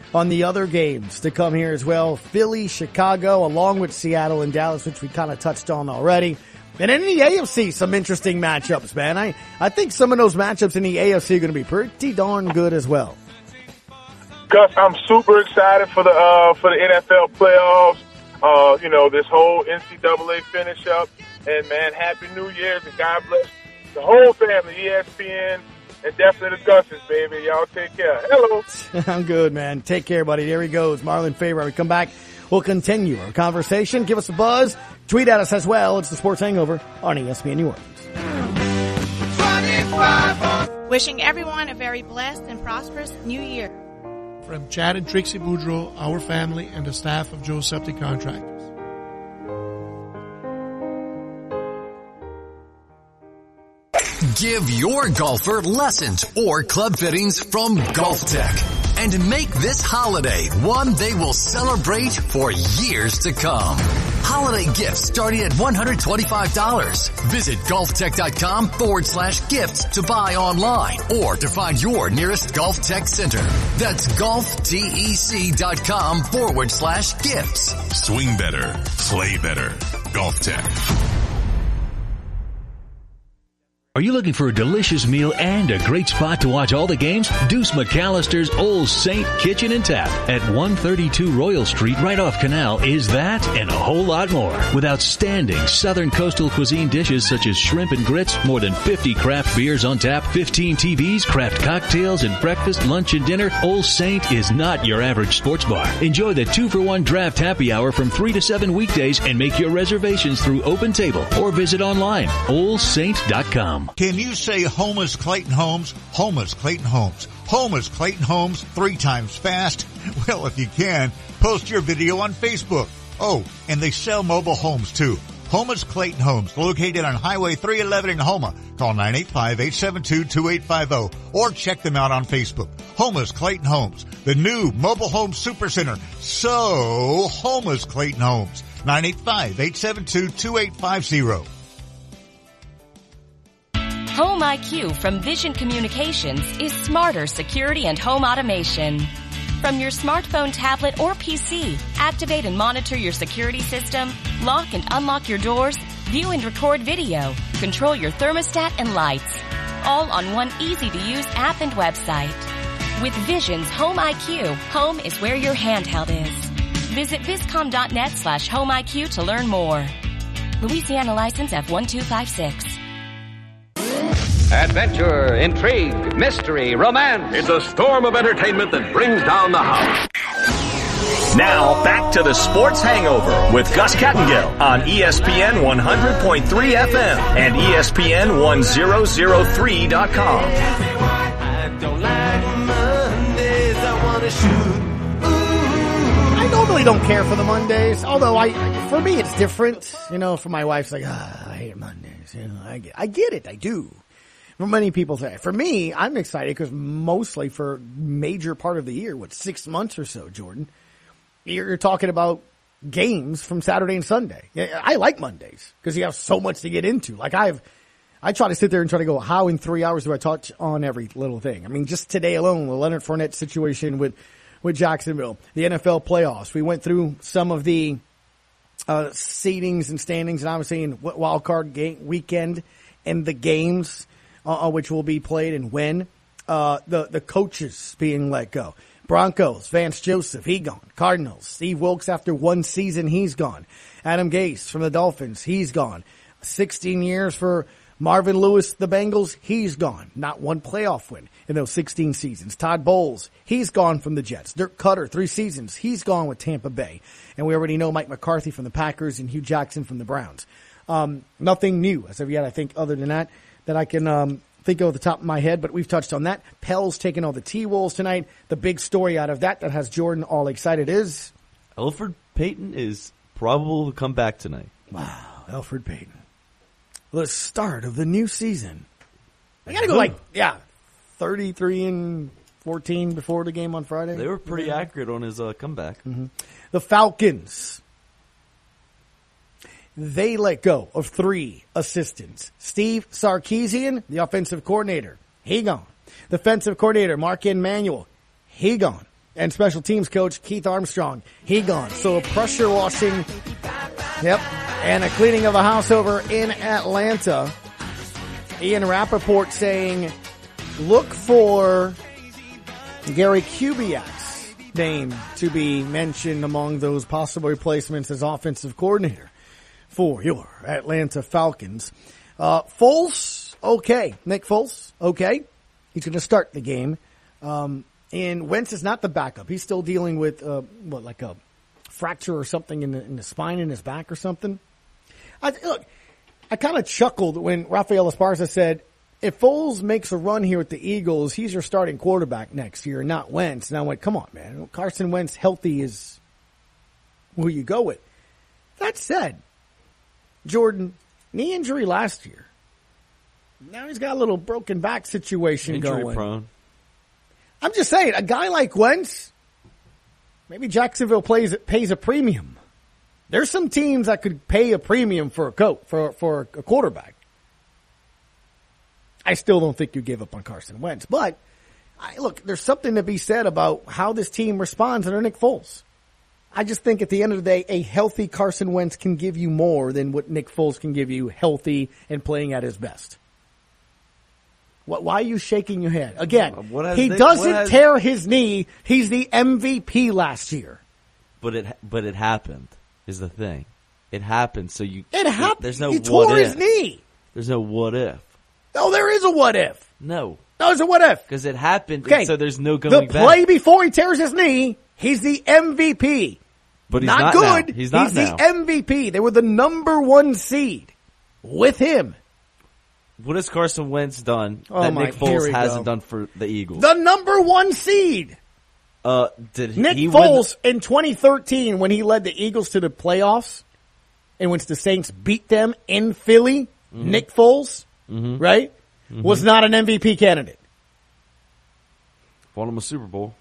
on the other games to come here as well. Philly, Chicago, along with Seattle and Dallas, which we kind of touched on already. And in the A F C, some interesting matchups, man. I, I think some of those matchups in the A F C are going to be pretty darn good as well. Gus, I'm super excited for the uh, for the N F L playoffs. Uh, you know, this whole N C double A finish up. And, man, Happy New Year's, and God bless the whole family, E S P N, and definitely the Gusses, baby. Y'all take care. Hello. I'm good, man. Take care, buddy. There he goes. Marlon Faber. We come back. We'll continue our conversation. Give us a buzz. Tweet at us as well. It's the Sports Hangover on E S P N New Orleans. Wishing everyone a very blessed and prosperous new year. From Chad and Trixie Boudreau, our family, and the staff of Joe Septic Contractors. Give your golfer lessons or club fittings from Golf Tech and make this holiday one they will celebrate for years to come. Holiday gifts starting at one hundred twenty-five dollars. Visit golftech.com forward slash gifts to buy online or to find your nearest Golf Tech center. That's golftec.com forward slash gifts. Swing better, play better. Golf Tech. Are you looking for a delicious meal and a great spot to watch all the games? Deuce McAllister's Old Saint Kitchen and Tap at one thirty-two Royal Street right off Canal is that and a whole lot more. With outstanding Southern coastal cuisine dishes such as shrimp and grits, more than fifty craft beers on tap, fifteen T Vs, craft cocktails, and breakfast, lunch, and dinner, Old Saint is not your average sports bar. Enjoy the two for one draft happy hour from three to seven weekdays and make your reservations through Open Table or visit online, old saint dot com. Can you say home is Clayton Homes? Home is Clayton Homes. Home is Clayton Homes three times fast? Well, if you can, post your video on Facebook. Oh, and they sell mobile homes too. Home is Clayton Homes, located on Highway three eleven in Houma. Call nine eight five, eight seven two, two eight five zero or check them out on Facebook. Home is Clayton Homes, the new mobile home supercenter. So, home is Clayton Homes, nine eight five, eight seven two, two eight five zero. Home I Q from Vision Communications is smarter security and home automation. From your smartphone, tablet, or P C, activate and monitor your security system, lock and unlock your doors, view and record video, control your thermostat and lights, all on one easy-to-use app and website. With Vision's Home I Q, home is where your handheld is. Visit viscom.net slash home IQ to learn more. Louisiana license F one two five six. Adventure, intrigue, mystery, romance. It's a storm of entertainment that brings down the house. Now, back to the Sports Hangover with Gus Kattengill on E S P N one hundred point three F M and E S P N one thousand three dot com. I normally don't care for the Mondays, although I, for me, it's different. You know, for my wife's like, ah, I hate Mondays. You know, I get, I get it, I do. For many people say, for me, I'm excited because mostly for major part of the year, what, six months or so, Jordan, you're, you're talking about games from Saturday and Sunday. I like Mondays because you have so much to get into. Like I've, I try to sit there and try to go, how in three hours do I touch on every little thing? I mean, just today alone, the Leonard Fournette situation with, with Jacksonville, the N F L playoffs. We went through some of the, uh, seedings and standings, and obviously in wild card game weekend and the games, uh, which will be played and when, uh, the, the coaches being let go. Broncos, Vance Joseph, he gone. Cardinals, Steve Wilkes after one season, he's gone. Adam Gase from the Dolphins, he's gone. sixteen years for Marvin Lewis, the Bengals, he's gone. Not one playoff win in those sixteen seasons. Todd Bowles, he's gone from the Jets. Dirk Cutter, three seasons, he's gone with Tampa Bay. And we already know Mike McCarthy from the Packers and Hugh Jackson from the Browns. Um, nothing new as of yet, I think, other than that, that I can um, think of at the top of my head, but we've touched on that. Pell's taking all the T-Wolves tonight. The big story out of that that has Jordan all excited is? Elfrid Payton is probable to come back tonight. Wow, Elfrid Payton. The start of the new season. I gotta go like, yeah, thirty-three and fourteen before the game on Friday. They were pretty yeah. accurate on his uh, comeback. Mm-hmm. The Falcons. They let go of three assistants. Steve Sarkisian, the offensive coordinator, he gone. Defensive coordinator, Mark Emanuel, he gone. and special teams coach Keith Armstrong. He gone. So a pressure washing, yep, and a cleaning of the house over in Atlanta. Ian Rappaport saying, look for Gary Kubiak's name to be mentioned among those possible replacements as offensive coordinator for your Atlanta Falcons. Uh, Foles, okay. Nick Foles, okay. He's going to start the game. Um, and Wentz is not the backup. He's still dealing with, uh, what, like a fracture or something in the, in the spine in his back or something. I, look, I kind of chuckled when Rafael Esparza said, if Foles makes a run here with the Eagles, he's your starting quarterback next year, not Wentz. And I went, come on, man. Carson Wentz healthy is who you go with. That said, Jordan, knee injury last year. Now he's got a little broken back situation Injury going. prone. I'm just saying, a guy like Wentz, maybe Jacksonville plays pays a premium. There's some teams that could pay a premium for a coach, for for a quarterback. I still don't think you give up on Carson Wentz, but I, look, there's something to be said about how this team responds under Nick Foles. I just think at the end of the day, a healthy Carson Wentz can give you more than what Nick Foles can give you healthy and playing at his best. What, why are you shaking your head? Again, he Nick, doesn't has, tear his knee. He's the M V P last year. But it but it happened. Is the thing. It happened, so you... It happened. There's no he what tore if. his knee. There's no what if. No, there is a what if. No. No, there's a what if. Because it happened, Okay. and so there's no going the back. The play before he tears his knee, he's the M V P. But he's not, not good. now. He's not he's now. the M V P. They were the number one seed with him. What has Carson Wentz done Oh that my- Nick here Foles we hasn't go. done for the Eagles? The number one seed. Uh, did Nick he win Foles in twenty thirteen when he led the Eagles to the playoffs and when the Saints beat them in Philly, Mm-hmm. Nick Foles, Mhm. right, Mhm. was not an M V P candidate. Won him a Super Bowl.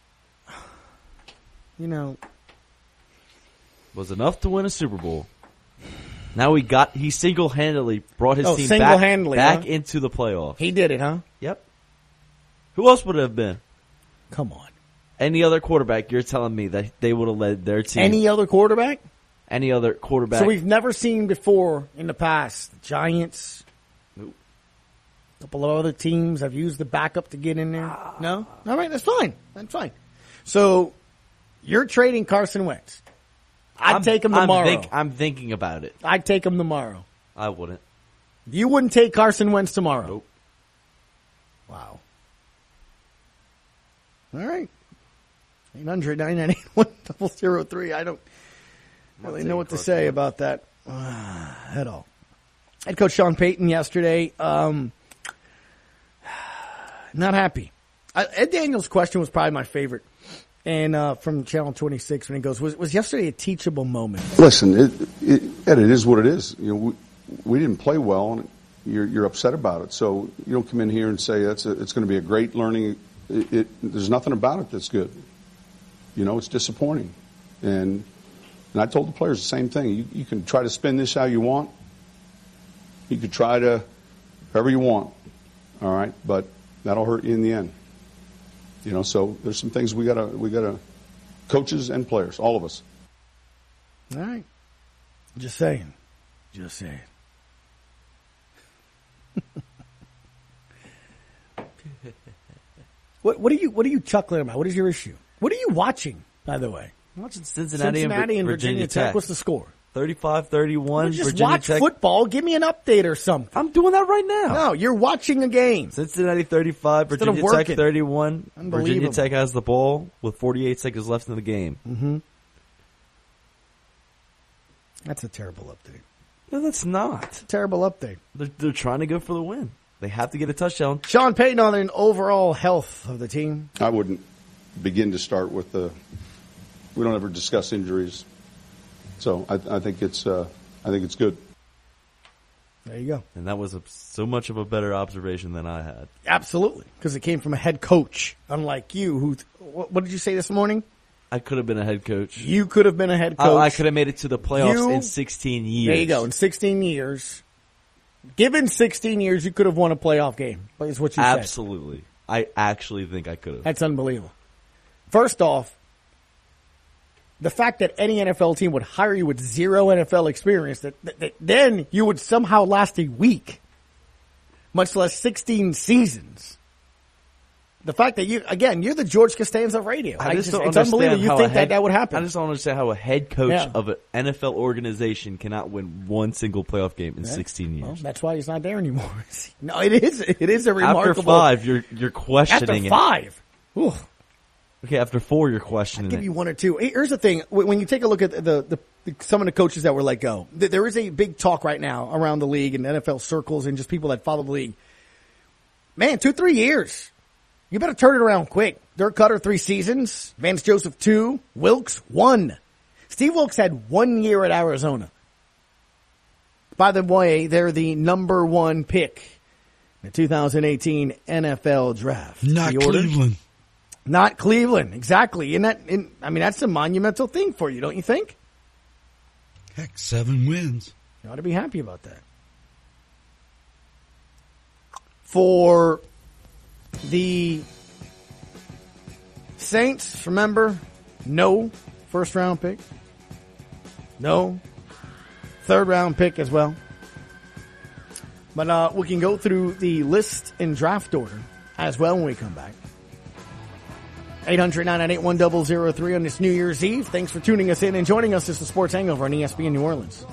You know, Was enough to win a Super Bowl. Now he got he single handedly brought his Oh, team back, single-handedly, back huh? into the playoffs. he did it, huh? Yep. Who else would it have been? Come on. Any other quarterback? You're telling me that they would have led their team? Any other quarterback? Any other quarterback? So we've never seen before in the past. The Giants, a couple of other teams have used the backup to get in there. No? All right, that's fine. That's fine. So you're trading Carson Wentz. I'd I'm- take him I'm tomorrow. think- I'm thinking about it. I'd take him tomorrow. I wouldn't. You wouldn't take Carson Wentz tomorrow? Nope. Wow. All right. eight hundred, nine nine eight, one zero zero three. I don't really know what to say about that uh, at all. Head coach Sean Payton yesterday, um, not happy. I, Ed Daniels' question was probably my favorite. And uh, from Channel twenty-six when he goes, was, was yesterday a teachable moment? Listen, it, it, Ed, it is what it is. You know, we, we didn't play well, and you're, you're upset about it. So you don't come in here and say that's a, it's going to be a great learning. It, it, there's nothing about it that's good. You know, it's disappointing. And and I told the players the same thing. You, you can try to spin this how you want. You could try to however you want. All right, but that'll hurt you in the end. You know, so there's some things we gotta we gotta coaches and players, all of us. All right. Just saying. Just saying. What what are you what are you chuckling about? What is your issue? What are you watching, by the way? I'm watching Cincinnati, Cincinnati and and Virginia, Virginia Tech. Tech. What's the score? thirty-five thirty-one. Well, just Virginia watch Tech. football. Give me an update or something. I'm doing that right now. No, you're watching a game. Cincinnati thirty-five, Instead of Virginia Tech working. thirty-one. Virginia Unbelievable. Tech has the ball with forty-eight seconds left in the game. Mm-hmm. That's a terrible update. No, that's not. It's a terrible update. They're, they're trying to go for the win. They have to get a touchdown. Sean Payton on an overall health of the team. I wouldn't begin to start with the. We don't ever discuss injuries, so I, I think it's. Uh, I think it's good. There you go. And that was a, so much of a better observation than I had. Absolutely, because it came from a head coach, unlike you. Who? What, what did you say this morning? I could have been a head coach. You could have been a head coach. Oh, I could have made it to the playoffs You- in sixteen years. There you go. In sixteen years, given sixteen years, you could have won a playoff game. Is what you said. Absolutely. I actually think I could have. That's unbelievable. First off, the fact that any N F L team would hire you with zero N F L experience, that, that, that then you would somehow last a week, much less sixteen seasons. The fact that you, again, you're the George Costanza of radio. I I just just, don't it's understand unbelievable you how think a head, that that would happen. I just don't understand how a head coach Yeah. of an N F L organization cannot win one single playoff game in Yeah. sixteen years. Well, that's why he's not there anymore. No, it is. It is a remarkable. After five, you're you're questioning After five, it. Ooh. Okay, after four, you're questioning I'll give it. you one or two. Hey, here's the thing: when you take a look at the, the, the some of the coaches that were let go, there is a big talk right now around the league and N F L circles and just people that follow the league. Man, two three years, you better turn it around quick. Dirk Cutter three seasons, Vance Joseph two, Wilkes one. Steve Wilkes had one year at Arizona. By the way, they're the number one pick in the two thousand eighteen N F L draft. Not The order- Cleveland. Not Cleveland, exactly. And that, and, I mean, that's a monumental thing for you, don't you think? Heck, seven wins. You ought to be happy about that. For the Saints, remember, no first round pick, no third round pick as well. But uh, we can go through the list in draft order as well when we come back. eight hundred, nine nine eight, one zero zero three on this New Year's Eve. Thanks for tuning us in and joining us. This is the Sports Hangover on E S P N New Orleans.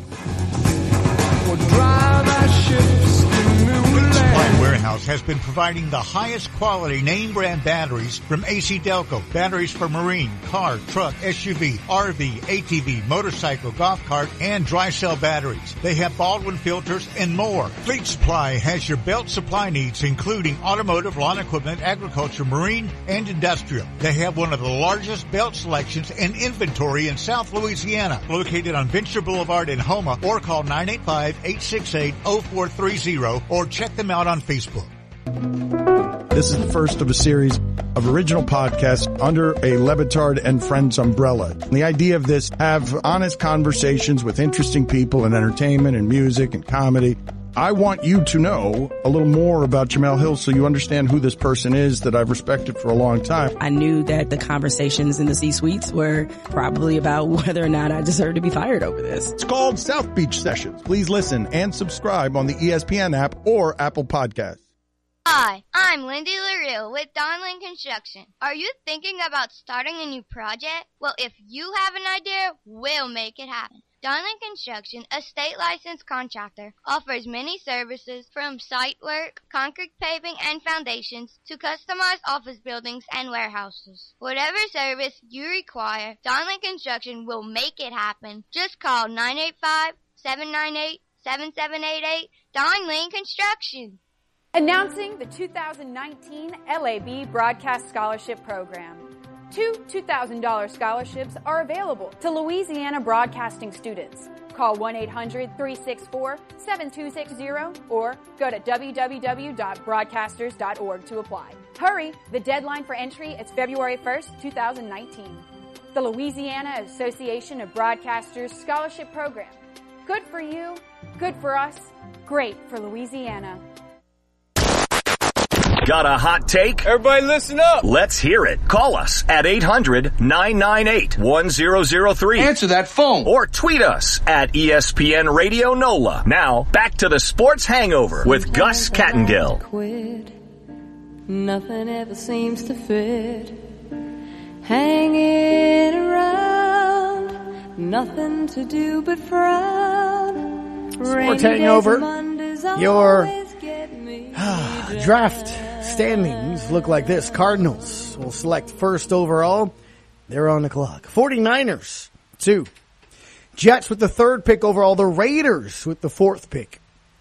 Supply Warehouse has been providing the highest quality name brand batteries from A C Delco. Batteries for marine, car, truck, S U V, R V, A T V, motorcycle, golf cart, and dry cell batteries. They have Baldwin filters and more. Fleet Supply has your belt supply needs, including automotive, lawn equipment, agriculture, marine, and industrial. They have one of the largest belt selections and inventory in South Louisiana. Located on Venture Boulevard in Houma, or call nine eight five, eight six eight, zero four three zero or check them out on Facebook. This is the first of a series of original podcasts under a Le Batard and Friends umbrella. And the idea of this, have honest conversations with interesting people in entertainment and music and comedy. I want you to know a little more about Jemele Hill so you understand who this person is that I've respected for a long time. I knew that the conversations in the C-suites were probably about whether or not I deserved to be fired over this. It's called South Beach Sessions. Please listen and subscribe on the E S P N app or Apple Podcasts. Hi, I'm Lindy LaRue with Donlin Construction. Are you thinking about starting a new project? Well, if you have an idea, we'll make it happen. Donlin Construction, a state licensed contractor, offers many services from site work, concrete paving and foundations to customized office buildings and warehouses. Whatever service you require, Donlin Construction will make it happen. Just call nine eight five, seven nine eight, seven seven eight eight, Donlin Construction. Announcing the two thousand nineteen L A B Broadcast Scholarship Program. Two two thousand dollars scholarships are available to Louisiana broadcasting students. Call one eight hundred, three six four, seven two six zero or go to w w w dot broadcasters dot org to apply. Hurry! The deadline for entry is February first, two thousand nineteen. The Louisiana Association of Broadcasters Scholarship Program. Good for you, good for us, great for Louisiana. Got a hot take? Everybody listen up. Let's hear it. Call us at eight hundred, nine nine eight, one zero zero three. Answer that phone. Or tweet us at E S P N Radio NOLA. Now, back to the Sports Hangover with Gus Kattengill. Quit. Nothing ever seems to fit. Hanging around. Nothing to do but frown. Sports Hangover. Your draft standings look like this. Cardinals will select first overall. They're on the clock. 49ers, two. Jets with the third pick overall. The Raiders with the fourth pick.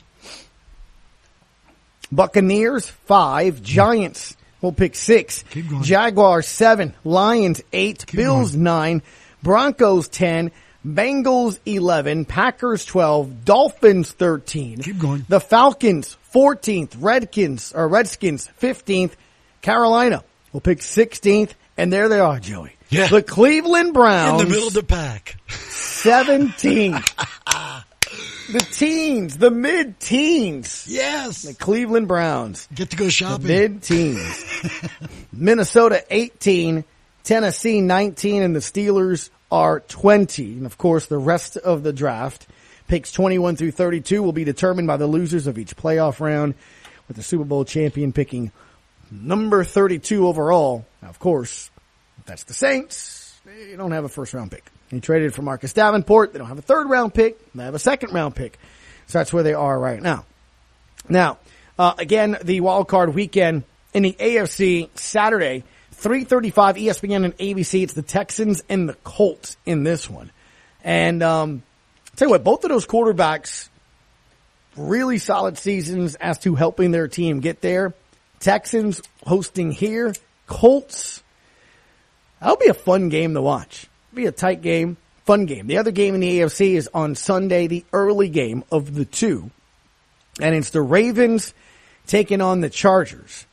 Buccaneers, five. Giants will pick six. Jaguars, seven. Lions, eight. Keep Bills, going. nine. Broncos, ten. Bengals, eleven. Packers, twelve. Dolphins, thirteen. Keep going. The Falcons, fourteenth. Redskins, or Redskins, fifteenth. Carolina will pick sixteenth. And there they are, Joey. Yeah. The Cleveland Browns. In the middle of the pack. seventeenth. The teens, the mid-teens. Yes. The Cleveland Browns. Get to go shopping. The mid-teens. Minnesota, eighteen. Tennessee nineteen, and the Steelers are twenty. And, of course, the rest of the draft, picks twenty-one through thirty-two, will be determined by the losers of each playoff round, with the Super Bowl champion picking number thirty-two overall. Now, of course, if that's the Saints, they don't have a first-round pick. They traded for Marcus Davenport. They don't have a third-round pick. They have a second-round pick. So that's where they are right now. Now, uh, again, the wild card weekend in the A F C Saturday, three thirty-five E S P N and A B C. It's the Texans and the Colts in this one. And um, I'll tell you what, both of those quarterbacks, really solid seasons as to helping their team get there. Texans hosting here. Colts, that'll be a fun game to watch. It'll be a tight game, fun game. The other game in the A F C is on Sunday, the early game of the two. And it's the Ravens taking on the Chargers.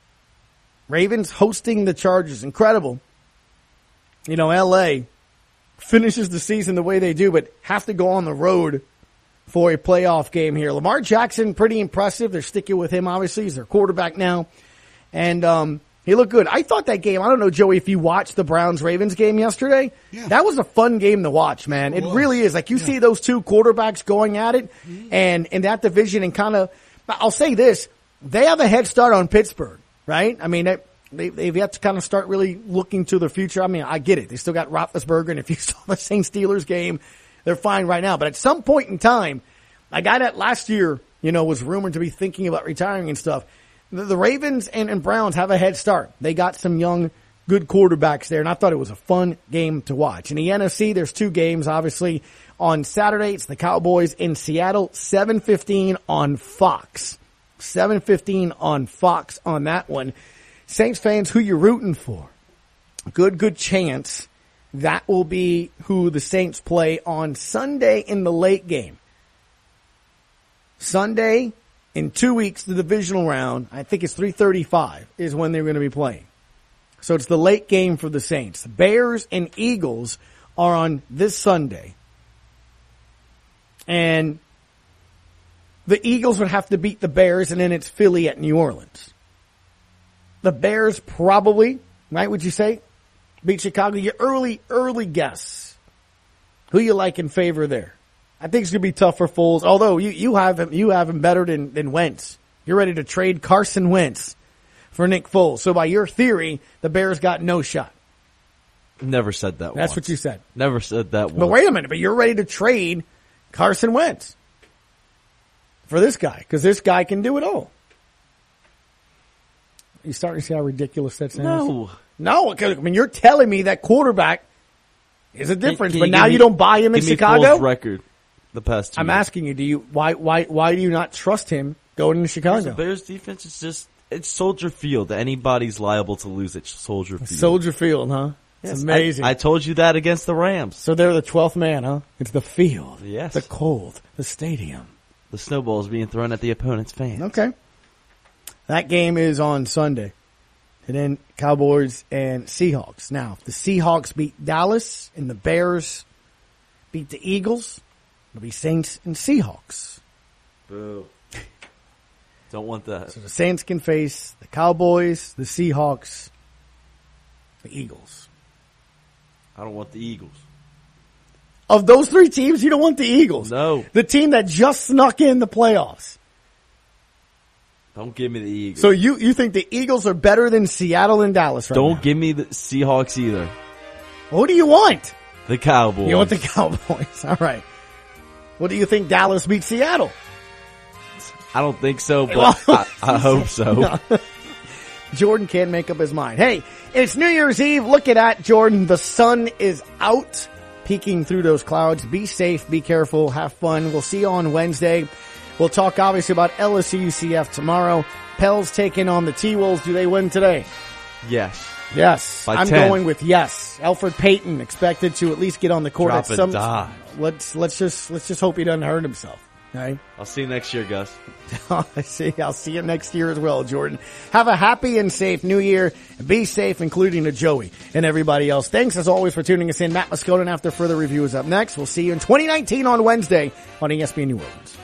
Ravens hosting the Chargers. Incredible. You know, L A finishes the season the way they do, but have to go on the road for a playoff game here. Lamar Jackson, pretty impressive. They're sticking with him, obviously. He's their quarterback now. And um, he looked good. I thought that game, I don't know, Joey, if you watched the Browns-Ravens game yesterday, yeah. that was a fun game to watch, man. It, it really is. Like, you yeah. see those two quarterbacks going at it, mm-hmm. and in that division, and kind of, I'll say this, they have a head start on Pittsburgh, right? I mean, they, they, they've yet to kind of start really looking to the future. I mean, I get it. They still got Roethlisberger, and if you saw the Saints-Steelers game, they're fine right now. But at some point in time, a guy that last year, you know, was rumored to be thinking about retiring and stuff, the, the Ravens and, and Browns have a head start. They got some young, good quarterbacks there, and I thought it was a fun game to watch. In the N F C, there's two games, obviously. On Saturday, it's the Cowboys in Seattle, seven fifteen on Fox. seven fifteen on Fox on that one. Saints fans, who you rooting for? Good, good chance that will be who the Saints play on Sunday in the late game. Sunday, in two weeks, the divisional round, I think it's three thirty-five, is when they're going to be playing. So it's the late game for the Saints. Bears and Eagles are on this Sunday. And the Eagles would have to beat the Bears, and then it's Philly at New Orleans. The Bears probably, right, would you say, beat Chicago? Your early, early guess. Who you like in favor there? I think it's going to be tough for Foles, although you, you have him, you have him better than, than Wentz. You're ready to trade Carson Wentz for Nick Foles. So by your theory, the Bears got no shot. Never said that That's once. what you said. Never said that once. But wait a minute, but you're ready to trade Carson Wentz for this guy, because this guy can do it all. You starting to see how ridiculous that sounds? No. No, because, I mean, you're telling me that quarterback is a difference, can, can but you now me, you don't buy him in give Chicago? Me Foles' record the past two I'm years. asking you, do you, why, why, why do you not trust him going into Chicago? The Bears defense is just, it's Soldier Field. Anybody's liable to lose at Soldier Field. Soldier Field, huh? It's yes, amazing. I, I told you that against the Rams. So they're the twelfth man, huh? It's the field. Yes. The cold. The stadium. The snowballs being thrown at the opponent's fans. Okay. That game is on Sunday. And then Cowboys and Seahawks. Now, if the Seahawks beat Dallas and the Bears beat the Eagles, it'll be Saints and Seahawks. Boo. Don't want that. So the Saints can face the Cowboys, the Seahawks, the Eagles. I don't want the Eagles. Of those three teams, you don't want the Eagles. No. The team that just snuck in the playoffs. Don't give me the Eagles. So you, you think the Eagles are better than Seattle and Dallas right Don't now? give me the Seahawks either. What do you want? The Cowboys. You want the Cowboys. All right. What do you think Dallas beat Seattle? I don't think so, but I, I hope so. No. Jordan can't make up his mind. Hey, it's New Year's Eve. Look at that, Jordan. The sun is out, peeking through those clouds. Be safe. Be careful. Have fun. We'll see you on Wednesday. We'll talk, obviously, about L S U U C F tomorrow. Pels taking on the T-Wolves. Do they win today? Yes. Yes. By I'm ten. going with yes. Alfred Payton expected to at least get on the court. Drop at some, and die. Let's, let's just, let's just hope he doesn't hurt himself. All right. I'll see you next year, Gus. I see. I'll see you next year as well, Jordan. Have a happy and safe New Year. Be safe, including to Joey and everybody else. Thanks, as always, for tuning us in. Matt Moscona, after further review, is up next. We'll see you in twenty nineteen on Wednesday on E S P N New Orleans.